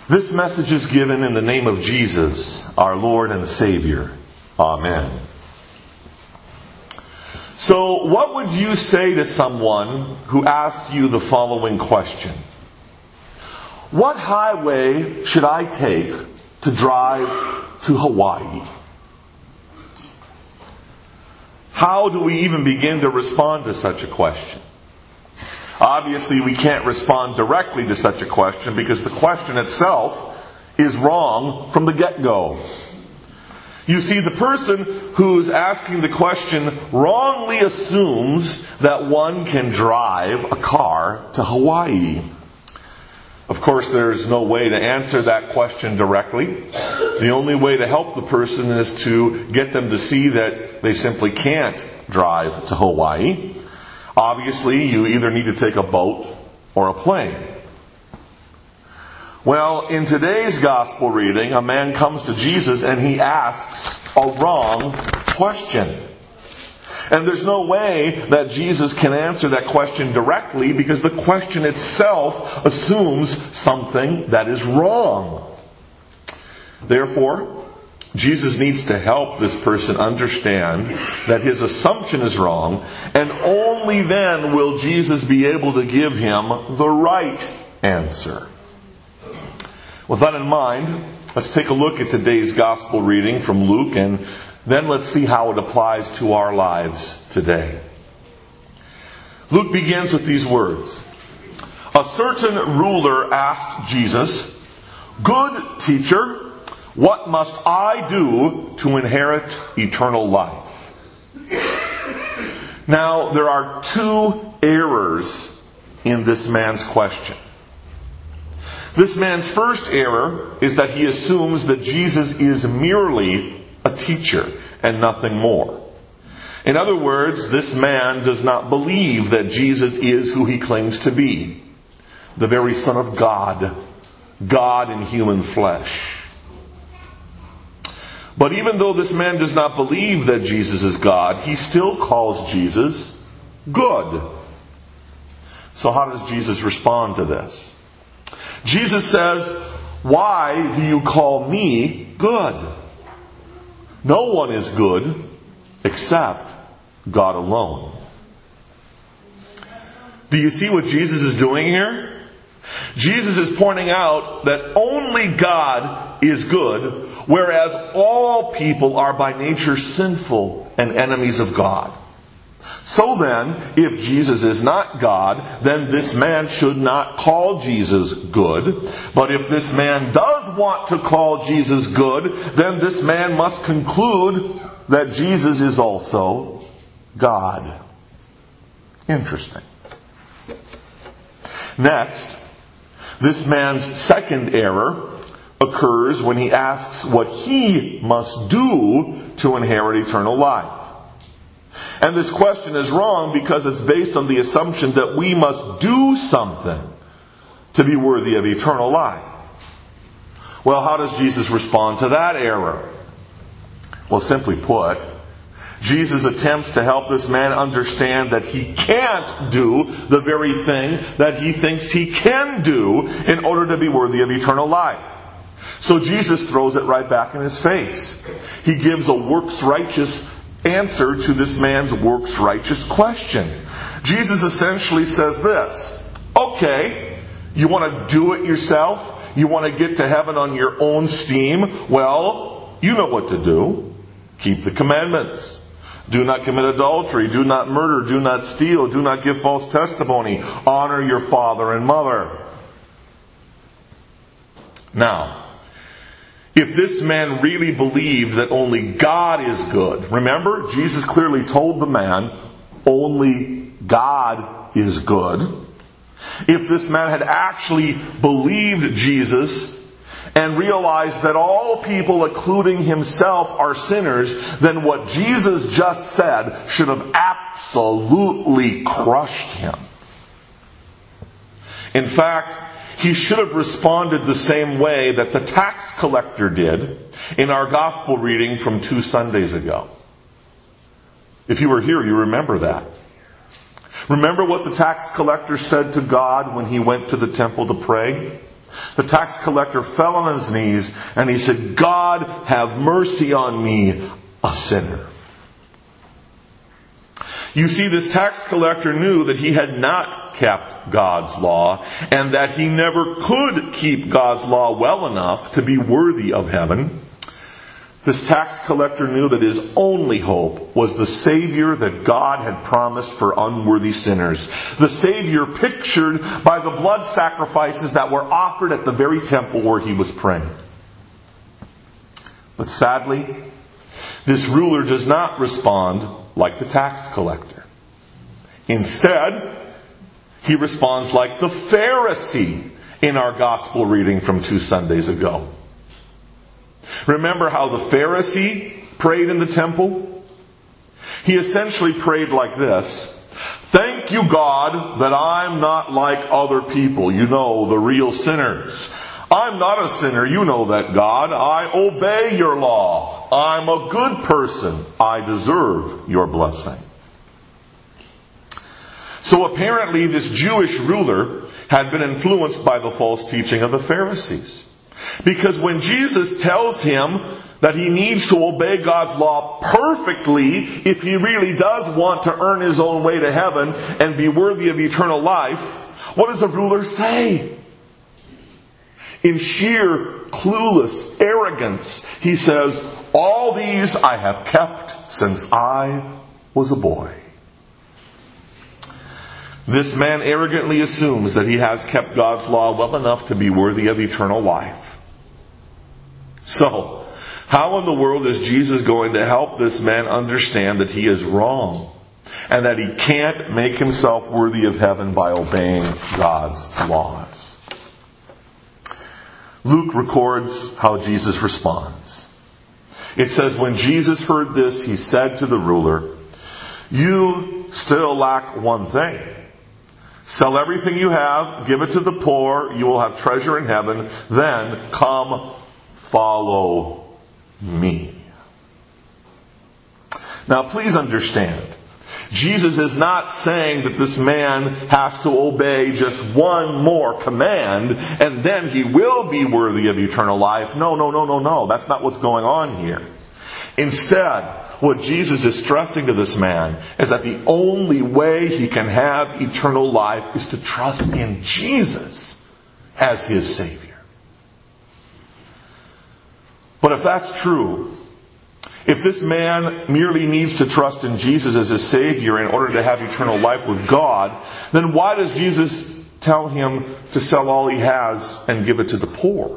This message is given in the name of Jesus, our Lord and Savior. Amen. So, what would you say to someone who asked you the following question? What highway should I take to drive to Hawaii? How do we even begin to respond to such a question? Obviously, we can't respond directly to such a question because the question itself is wrong from the get-go. You see, the person who's asking the question wrongly assumes that one can drive a car to Hawaii. Of course, there's no way to answer that question directly. The only way to help the person is to get them to see that they simply can't drive to Hawaii. Obviously, you either need to take a boat or a plane. Well, in today's gospel reading, a man comes to Jesus and he asks a wrong question. And there's no way that Jesus can answer that question directly because the question itself assumes something that is wrong. Therefore, Jesus needs to help this person understand that his assumption is wrong, and only then will Jesus be able to give him the right answer. With that in mind, let's take a look at today's gospel reading from Luke, and then let's see how it applies to our lives today. Luke begins with these words. A certain ruler asked Jesus, "Good teacher, what must I do to inherit eternal life?" Now, there are two errors in this man's question. This man's first error is that he assumes that Jesus is merely a teacher and nothing more. In other words, this man does not believe that Jesus is who he claims to be, the very Son of God, God in human flesh. But even though this man does not believe that Jesus is God, he still calls Jesus good. So how does Jesus respond to this? Jesus says, "Why do you call me good? No one is good except God alone." Do you see what Jesus is doing here? Jesus is pointing out that only God is good, whereas all people are by nature sinful and enemies of God. So then, if Jesus is not God, then this man should not call Jesus good. But if this man does want to call Jesus good, then this man must conclude that Jesus is also God. Interesting. Next, this man's second error occurs when he asks what he must do to inherit eternal life. And this question is wrong because it's based on the assumption that we must do something to be worthy of eternal life. Well, how does Jesus respond to that error? Well, simply put, Jesus attempts to help this man understand that he can't do the very thing that he thinks he can do in order to be worthy of eternal life. So Jesus throws it right back in his face. He gives a works-righteous answer to this man's works-righteous question. Jesus essentially says this: okay, you want to do it yourself? You want to get to heaven on your own steam? Well, you know what to do. Keep the commandments. Do not commit adultery. Do not murder. Do not steal. Do not give false testimony. Honor your father and mother. Now, if this man really believed that only God is good, remember, Jesus clearly told the man, only God is good. If this man had actually believed Jesus and realized that all people, including himself, are sinners, then what Jesus just said should have absolutely crushed him. In fact, he should have responded the same way that the tax collector did in our gospel reading from 2 Sundays ago. If you were here, you remember that. Remember what the tax collector said to God when he went to the temple to pray? The tax collector fell on his knees and he said, "God, have mercy on me, a sinner." You see, this tax collector knew that he had not kept God's law and that he never could keep God's law well enough to be worthy of heaven. This tax collector knew that his only hope was the Savior that God had promised for unworthy sinners. The Savior pictured by the blood sacrifices that were offered at the very temple where he was praying. But sadly, this ruler does not respond like the tax collector. Instead, he responds like the Pharisee in our gospel reading from 2 Sundays ago. Remember how the Pharisee prayed in the temple? He essentially prayed like this: "Thank you, God, that I'm not like other people, you know, the real sinners. I'm not a sinner, you know that, God. I obey your law. I'm a good person. I deserve your blessing." So apparently this Jewish ruler had been influenced by the false teaching of the Pharisees. Because when Jesus tells him that he needs to obey God's law perfectly if he really does want to earn his own way to heaven and be worthy of eternal life, what does the ruler say? In sheer clueless arrogance, he says, "All these I have kept since I was a boy." This man arrogantly assumes that he has kept God's law well enough to be worthy of eternal life. So, how in the world is Jesus going to help this man understand that he is wrong and that he can't make himself worthy of heaven by obeying God's laws? Luke records how Jesus responds. It says, "When Jesus heard this, he said to the ruler, 'You still lack one thing. Sell everything you have, give it to the poor, you will have treasure in heaven. Then come, follow me.'" Now please understand, Jesus is not saying that this man has to obey just one more command and then he will be worthy of eternal life. No. That's not what's going on here. Instead, what Jesus is stressing to this man is that the only way he can have eternal life is to trust in Jesus as his Savior. But if that's true, if this man merely needs to trust in Jesus as his Savior in order to have eternal life with God, then why does Jesus tell him to sell all he has and give it to the poor?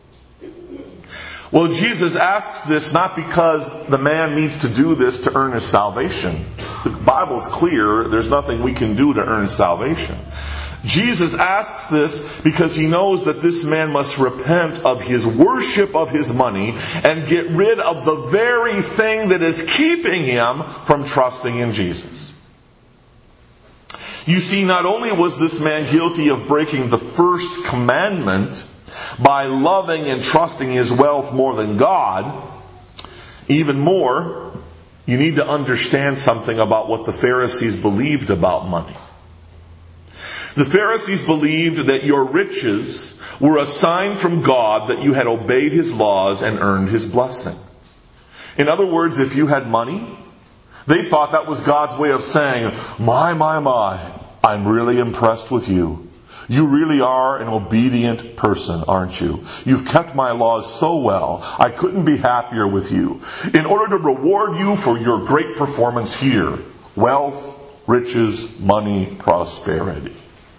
Well, Jesus asks this not because the man needs to do this to earn his salvation. The Bible is clear, there's nothing we can do to earn salvation. Jesus asks this because he knows that this man must repent of his worship of his money and get rid of the very thing that is keeping him from trusting in Jesus. You see, not only was this man guilty of breaking the first commandment by loving and trusting his wealth more than God, even more, you need to understand something about what the Pharisees believed about money. The Pharisees believed that your riches were a sign from God that you had obeyed His laws and earned His blessing. In other words, if you had money, they thought that was God's way of saying, my, I'm really impressed with you. You really are an obedient person, aren't you? You've kept my laws so well. I couldn't be happier with you. In order to reward you for your great performance here, wealth, riches, money, prosperity.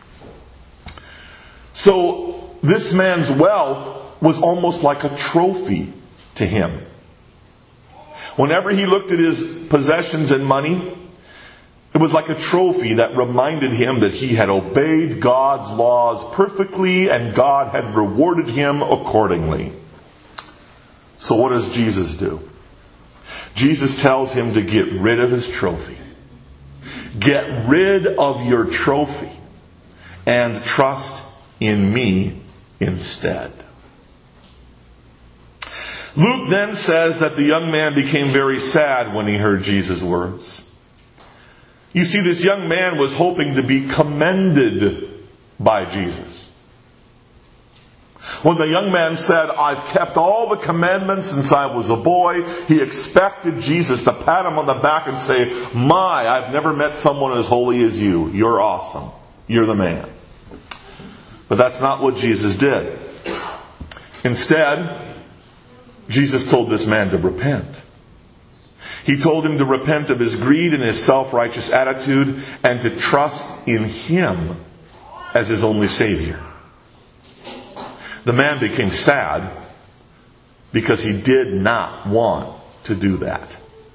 So this man's wealth was almost like a trophy to him. Whenever he looked at his possessions and money, it was like a trophy that reminded him that he had obeyed God's laws perfectly and God had rewarded him accordingly. So what does Jesus do? Jesus tells him to get rid of his trophy. Get rid of your trophy and trust in me instead. Luke then says that the young man became very sad when he heard Jesus' words. You see, this young man was hoping to be commended by Jesus. When the young man said, I've kept all the commandments since I was a boy, he expected Jesus to pat him on the back and say, I've never met someone as holy as you. You're awesome. You're the man. But that's not what Jesus did. Instead, Jesus told this man to repent. He told him to repent of his greed and his self-righteous attitude and to trust in Him as his only Savior. The man became sad because he did not want to do that.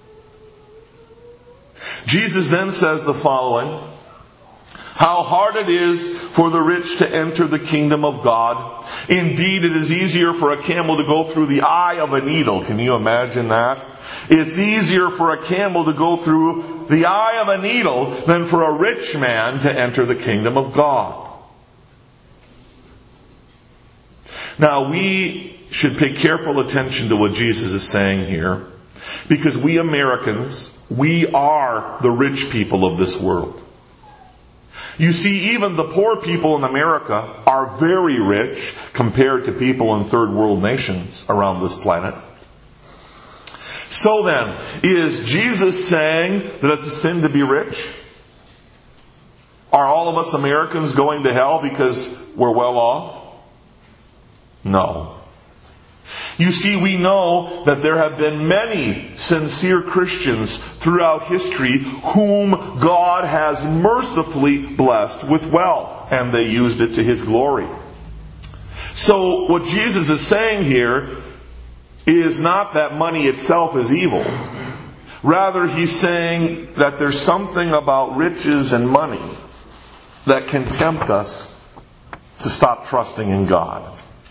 Jesus then says the following, how hard it is for the rich to enter the kingdom of God. Indeed, it is easier for a camel to go through the eye of a needle. Can you imagine that? It's easier for a camel to go through the eye of a needle than for a rich man to enter the kingdom of God. Now, we should pay careful attention to what Jesus is saying here, because we Americans, we are the rich people of this world. You see, even the poor people in America are very rich compared to people in third world nations around this planet. So then, is Jesus saying that it's a sin to be rich? Are all of us Americans going to hell because we're well off? No. You see, we know that there have been many sincere Christians throughout history whom God has mercifully blessed with wealth, and they used it to His glory. So what Jesus is saying here is not that money itself is evil. Rather, He's saying that there's something about riches and money that can tempt us to stop trusting in God.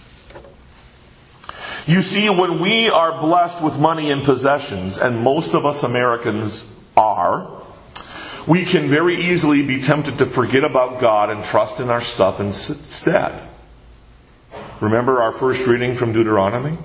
You see, when we are blessed with money and possessions, and most of us Americans are, we can very easily be tempted to forget about God and trust in our stuff instead. Remember our first reading from Deuteronomy?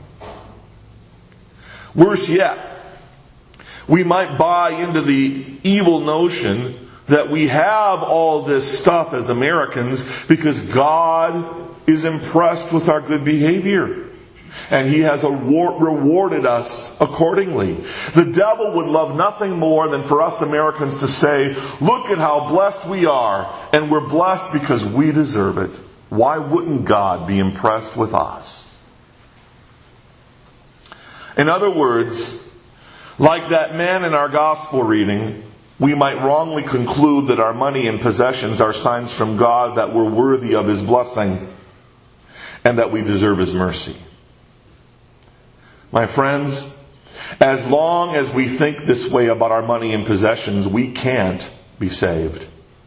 Worse yet, we might buy into the evil notion that we have all this stuff as Americans because God is impressed with our good behavior. And He has rewarded us accordingly. The devil would love nothing more than for us Americans to say, look at how blessed we are, and we're blessed because we deserve it. Why wouldn't God be impressed with us? In other words, like that man in our gospel reading, we might wrongly conclude that our money and possessions are signs from God that we're worthy of His blessing and that we deserve His mercy. My friends, as long as we think this way about our money and possessions, we can't be saved.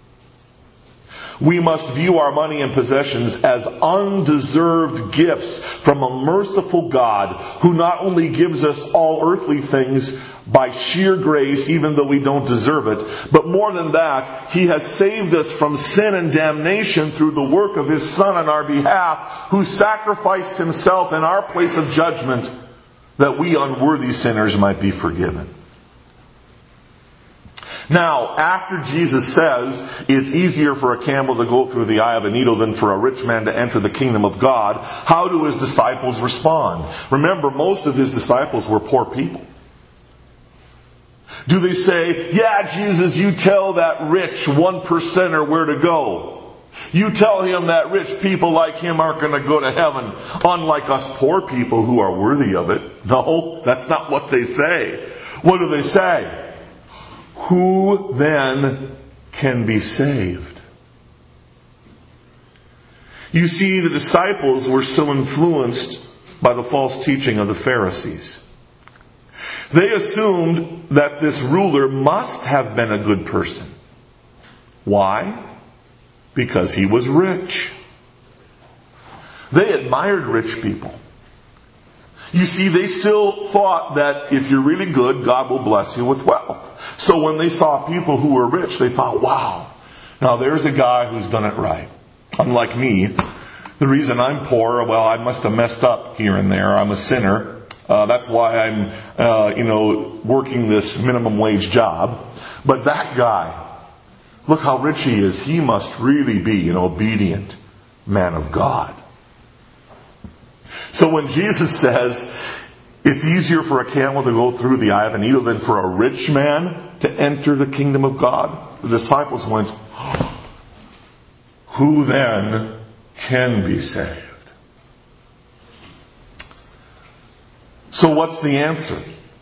We must view our money and possessions as undeserved gifts from a merciful God who not only gives us all earthly things by sheer grace, even though we don't deserve it, but more than that, He has saved us from sin and damnation through the work of His Son on our behalf, who sacrificed Himself in our place of judgment, that we unworthy sinners might be forgiven. Now, after Jesus says it's easier for a camel to go through the eye of a needle than for a rich man to enter the kingdom of God, how do His disciples respond? Remember, most of His disciples were poor people. Do they say, yeah, Jesus, you tell that rich 1%er where to go? You tell him that rich people like him aren't going to go to heaven, unlike us poor people who are worthy of it. No, that's not what they say. What do they say? Who then can be saved? You see, the disciples were so influenced by the false teaching of the Pharisees. They assumed that this ruler must have been a good person. Why? Because he was rich. They admired rich people. You see, they still thought that if you're really good, God will bless you with wealth. So when they saw people who were rich, they thought, wow, now there's a guy who's done it right. Unlike me, the reason I'm poor, well, I must have messed up here and there. I'm a sinner. That's why I'm, working this minimum wage job. But that guy, look how rich he is. He must really be an obedient man of God. So when Jesus says, it's easier for a camel to go through the eye of a needle than for a rich man to enter the kingdom of God, the disciples went, who then can be saved? So what's the answer?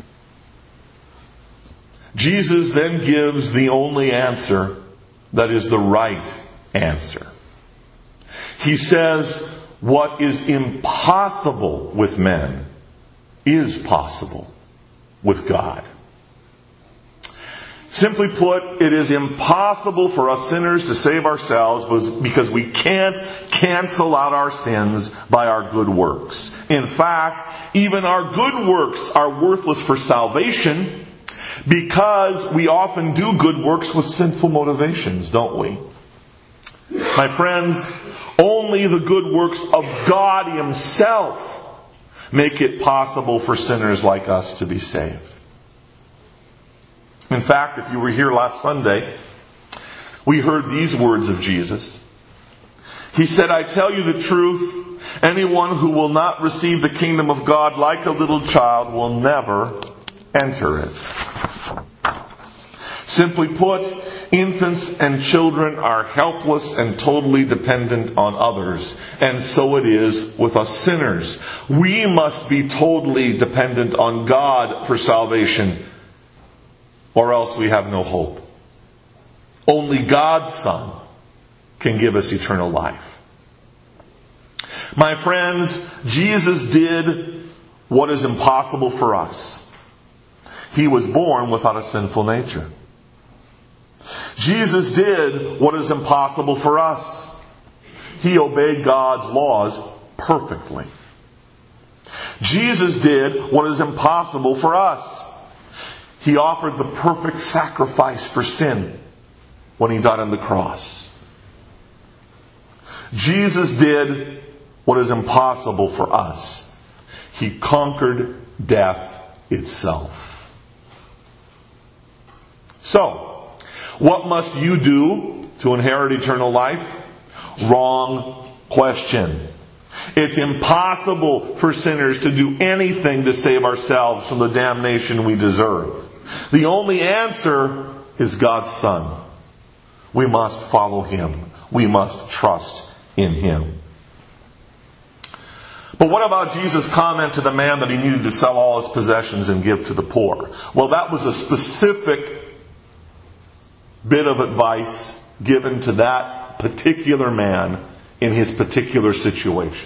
Jesus then gives the only answer that is the right answer. He says, what is impossible with men is possible with God. Simply put, it is impossible for us sinners to save ourselves because we can't cancel out our sins by our good works. In fact, even our good works are worthless for salvation because we often do good works with sinful motivations, don't we? My friends, only the good works of God Himself make it possible for sinners like us to be saved. In fact, if you were here last Sunday, we heard these words of Jesus. He said, I tell you the truth, anyone who will not receive the kingdom of God like a little child will never enter it. Simply put, infants and children are helpless and totally dependent on others. And so it is with us sinners. We must be totally dependent on God for salvation, or else we have no hope. Only God's Son can give us eternal life. My friends, Jesus did what is impossible for us. He was born without a sinful nature. Jesus did what is impossible for us. He obeyed God's laws perfectly. Jesus did what is impossible for us. He offered the perfect sacrifice for sin when He died on the cross. Jesus did what is impossible for us. He conquered death itself. So, what must you do to inherit eternal life? Wrong question. It's impossible for sinners to do anything to save ourselves from the damnation we deserve. The only answer is God's Son. We must follow Him. We must trust in Him. But what about Jesus' comment to the man that he needed to sell all his possessions and give to the poor? Well, that was a specific bit of advice given to that particular man in his particular situation.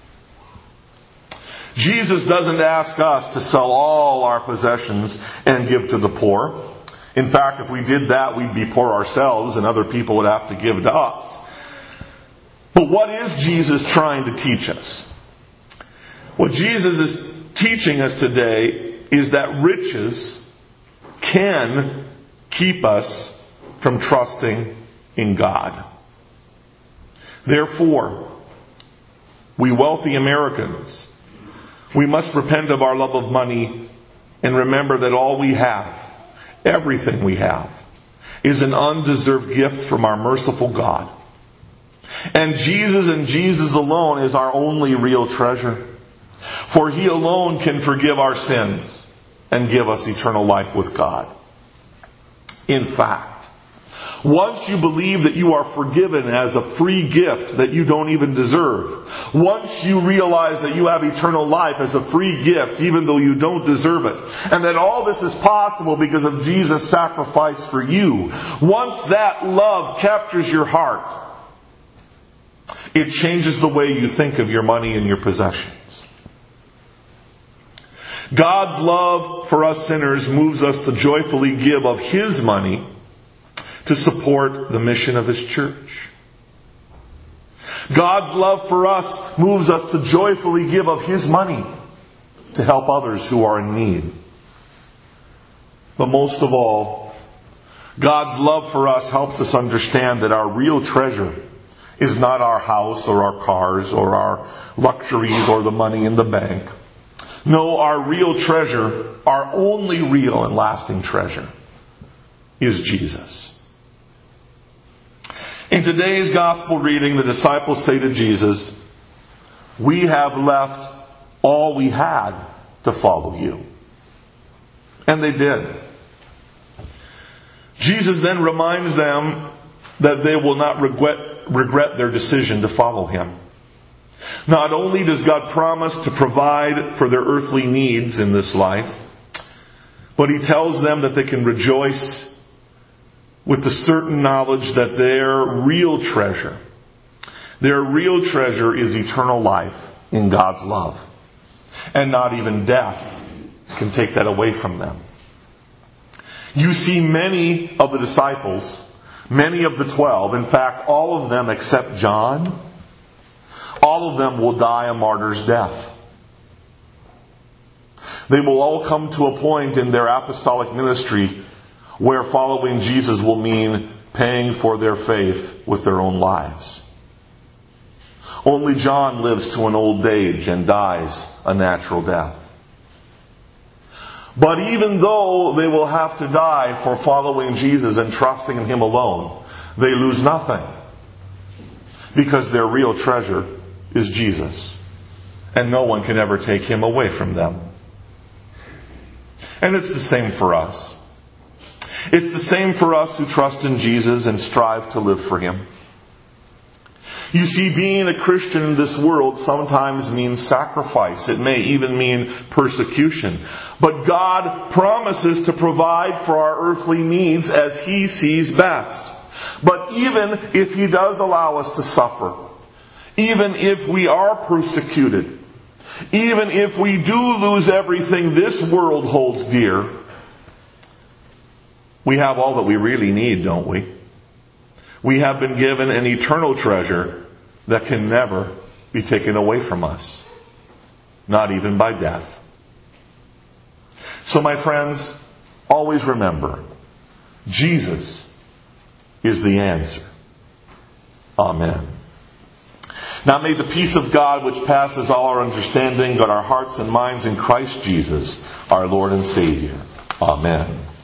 Jesus doesn't ask us to sell all our possessions and give to the poor. In fact, if we did that, we'd be poor ourselves and other people would have to give to us. But what is Jesus trying to teach us? What Jesus is teaching us today is that riches can keep us from trusting in God. Therefore, we wealthy Americans, we must repent of our love of money and remember that all we have, everything we have, is an undeserved gift from our merciful God. And Jesus alone is our only real treasure. For He alone can forgive our sins and give us eternal life with God. In fact, once you believe that you are forgiven as a free gift that you don't even deserve, once you realize that you have eternal life as a free gift even though you don't deserve it, and that all this is possible because of Jesus' sacrifice for you, once that love captures your heart, it changes the way you think of your money and your possessions. God's love for us sinners moves us to joyfully give of His money to support the mission of His church. God's love for us moves us to joyfully give of His money to help others who are in need. But most of all, God's love for us helps us understand that our real treasure is not our house or our cars or our luxuries or the money in the bank. No, our real treasure, our only real and lasting treasure, is Jesus. In today's gospel reading, the disciples say to Jesus, "We have left all we had to follow you. And they did. Jesus then reminds them that they will not regret their decision to follow Him. Not only does God promise to provide for their earthly needs in this life, but He tells them that they can rejoice with the certain knowledge that their real treasure is eternal life in God's love. And not even death can take that away from them. You see, many of the disciples, many of the 12, in fact, all of them except John, all of them will die a martyr's death. They will all come to a point in their apostolic ministry where following Jesus will mean paying for their faith with their own lives. Only John lives to an old age and dies a natural death. But even though they will have to die for following Jesus and trusting in Him alone, they lose nothing. Because their real treasure is Jesus. And no one can ever take Him away from them. And it's the same for us. It's the same for us who trust in Jesus and strive to live for Him. You see, being a Christian in this world sometimes means sacrifice. It may even mean persecution. But God promises to provide for our earthly needs as He sees best. But even if He does allow us to suffer, even if we are persecuted, even if we do lose everything this world holds dear, we have all that we really need, don't we? We have been given an eternal treasure that can never be taken away from us. Not even by death. So my friends, always remember, Jesus is the answer. Amen. Now may the peace of God, which passes all our understanding, guard our hearts and minds in Christ Jesus, our Lord and Savior. Amen.